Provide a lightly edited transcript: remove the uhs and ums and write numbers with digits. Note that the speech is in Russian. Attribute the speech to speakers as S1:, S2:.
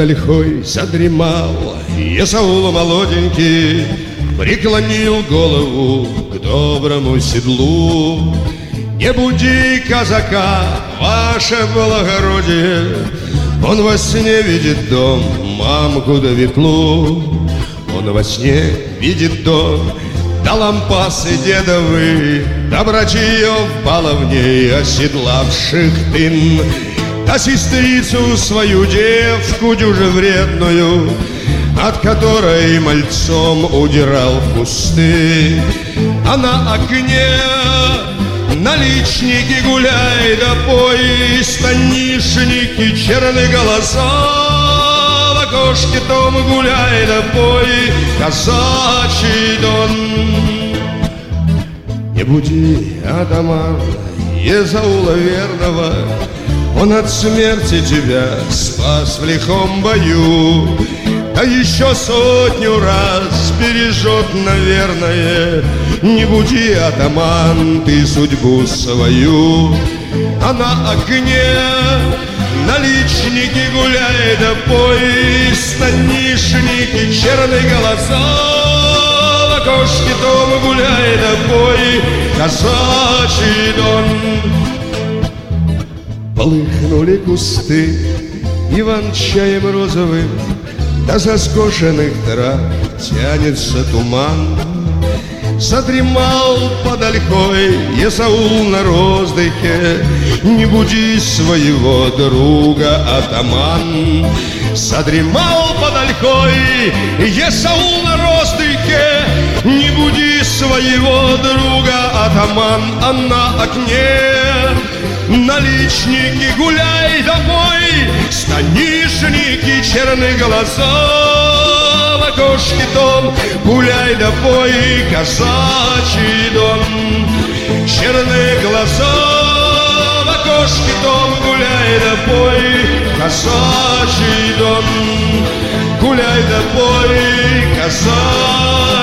S1: ольхой задремал Есаул молоденький, преклонил голову к доброму седлу. Не буди казака, ваше благородие, он во сне видит дом, мамку да ветлу. Он во сне видит дом, да лампасы дедовы, да братьев баловней, оседлавших тын, да сестрицу свою девку дюже вредную, от которой мальцом удирал в кусты. А на окне наличники гуляй да пой, станишники черные голоса. В окошке том гуляй да пой, казачий дон. Не буди атамана Есаула верного, он от смерти тебя спас в лихом бою. Да еще 100 раз бережет, наверное. Не буди, атаман, ты судьбу свою. А на окне наличники гуляй да пой, станишники черные голоса. В окошке дома гуляй да пой, казачий дон. Полыхнули кусты иван-чаем розовым, да со скошенных трав тянется туман. Задремал под ольхой Есаул на роздыхе, не буди своего друга, атаман. Задремал под ольхой Есаул на роздыхе, не буди своего друга, атаман. А на окне наличники гуляй да пой, станишники черные голоса. В окошке дом гуляй да пой, казачий дон. Черные глаза в окошке дом гуляй да пой, казачий дон. Гуляй да пой, казачий